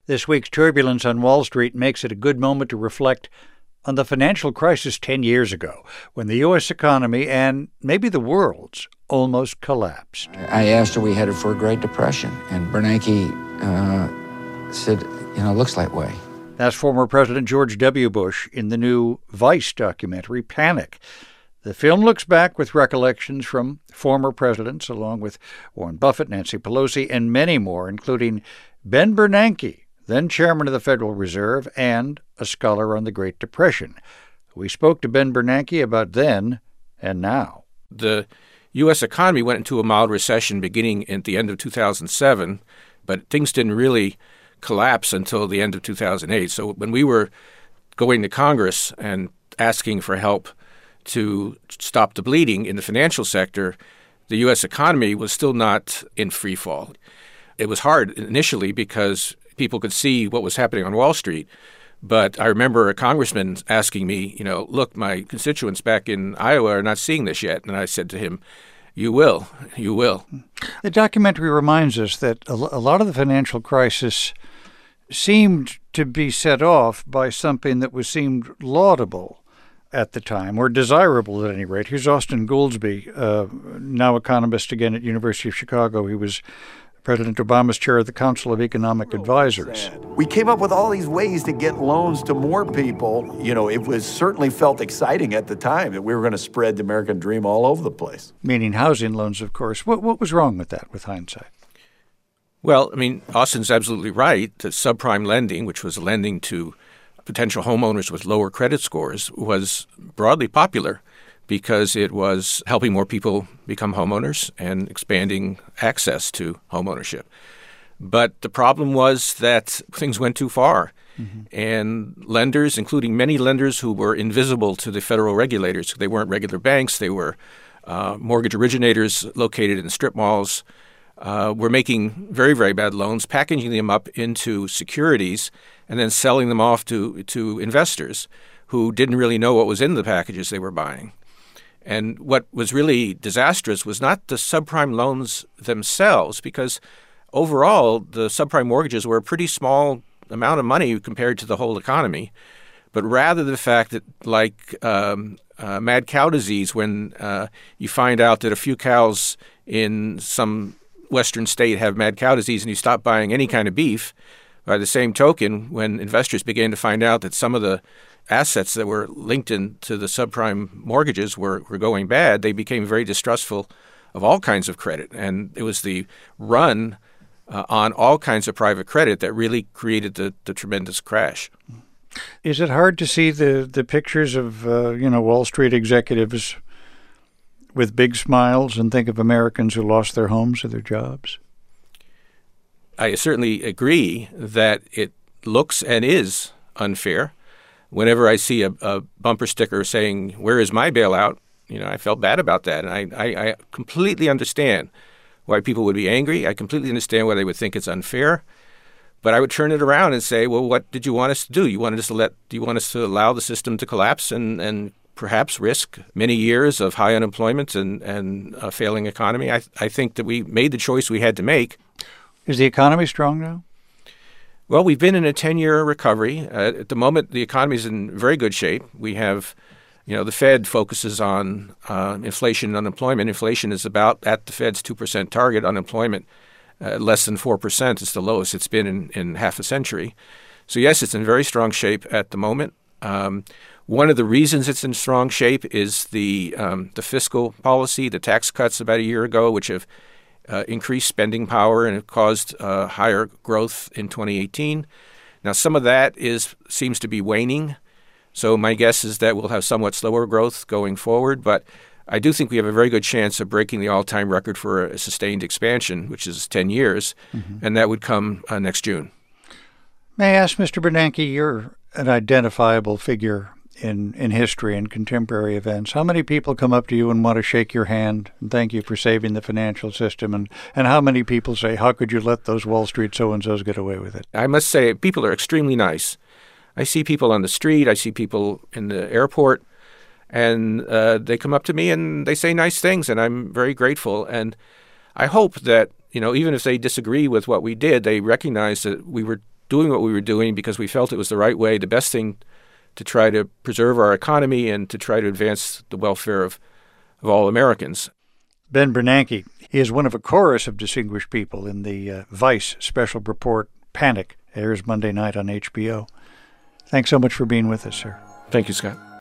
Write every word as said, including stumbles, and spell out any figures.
This week's turbulence on Wall Street makes it a good moment to reflect on the financial crisis ten years ago, when the U S economy and maybe the world's almost collapsed. I asked, are we headed for a Great Depression? And Bernanke uh, said, you know, looks that way. That's former President George W. Bush in the new Vice documentary, Panic. The film looks back with recollections from former presidents, along with Warren Buffett, Nancy Pelosi, and many more, including Ben Bernanke, then chairman of the Federal Reserve and a scholar on the Great Depression. We spoke to Ben Bernanke about then and now. The U S economy went into a mild recession beginning at the end of two thousand seven, but things didn't really collapse until the end of two thousand eight. So when we were going to Congress and asking for help to stop the bleeding in the financial sector, the U S economy was still not in free fall. It was hard initially because people could see what was happening on Wall Street. But I remember a congressman asking me, you know, look, my constituents back in Iowa are not seeing this yet. And I said to him, you will, you will. The documentary reminds us that a lot of the financial crisis seemed to be set off by something that was seemed laudable at the time, or desirable at any rate. Here's Austin Goolsbee, uh, now economist again at University of Chicago. He was President Obama's chair of the Council of Economic Advisors. We came up with all these ways to get loans to more people. You know, it was certainly felt exciting at the time that we were going to spread the American dream all over the place. Meaning housing loans, of course. What, what was wrong with that, with hindsight? Well, I mean, Austin's absolutely right that subprime lending, which was lending to potential homeowners with lower credit scores, was broadly popular because it was helping more people become homeowners and expanding access to homeownership. But the problem was that things went too far. Mm-hmm. And lenders, including many lenders who were invisible to the federal regulators, they weren't regular banks, they were uh, mortgage originators located in strip malls, uh, were making very, very bad loans, packaging them up into securities, and then selling them off to, to investors who didn't really know what was in the packages they were buying. And what was really disastrous was not the subprime loans themselves, because overall the subprime mortgages were a pretty small amount of money compared to the whole economy, but rather the fact that, like um, uh, mad cow disease, when uh, you find out that a few cows in some western state have mad cow disease and you stop buying any kind of beef, by the same token, when investors began to find out that some of the assets that were linked into the subprime mortgages were, were going bad, they became very distrustful of all kinds of credit. And it was the run uh, on all kinds of private credit that really created the, the tremendous crash. Is it hard to see the, the pictures of, uh, you know, Wall Street executives with big smiles and think of Americans who lost their homes or their jobs? I certainly agree that it looks and is unfair. Whenever I see a, a bumper sticker saying, "Where is my bailout?" you know, I felt bad about that. And I, I, I completely understand why people would be angry. I completely understand why they would think it's unfair. But I would turn it around and say, well, what did you want us to do? You wanted us to let, do you want us to allow the system to collapse and, and perhaps risk many years of high unemployment and, and a failing economy? I, I think that we made the choice we had to make. Is the economy strong now? Well, we've been in a ten-year recovery. Uh, at the moment, the economy is in very good shape. We have, you know, the Fed focuses on uh, inflation and unemployment. Inflation is about at the Fed's two percent target. Unemployment, uh, less than four percent. It's the lowest it's been in, in half a century. So, yes, it's in very strong shape at the moment. Um, one of the reasons it's in strong shape is the um, the fiscal policy, the tax cuts about a year ago, which have Uh, increased spending power and it caused uh, higher growth in twenty eighteen. Now, some of that is seems to be waning. So my guess is that we'll have somewhat slower growth going forward. But I do think we have a very good chance of breaking the all-time record for a sustained expansion, which is ten years, mm-hmm. and that would come uh, next June. May I ask, Mister Bernanke, you're an identifiable figure in, in history and contemporary events. How many people come up to you and want to shake your hand and thank you for saving the financial system? And, and how many people say, how could you let those Wall Street so-and-sos get away with it? I must say, people are extremely nice. I see people on the street. I see people in the airport. And uh, they come up to me and they say nice things, and I'm very grateful. And I hope that, you know, even if they disagree with what we did, they recognize that we were doing what we were doing because we felt it was the right way, the best thing to try to preserve our economy and to try to advance the welfare of, of all Americans. Ben Bernanke is one of a chorus of distinguished people in the uh, Vice special report Panic. Airs Monday night on H B O. Thanks so much for being with us, sir. Thank you, Scott.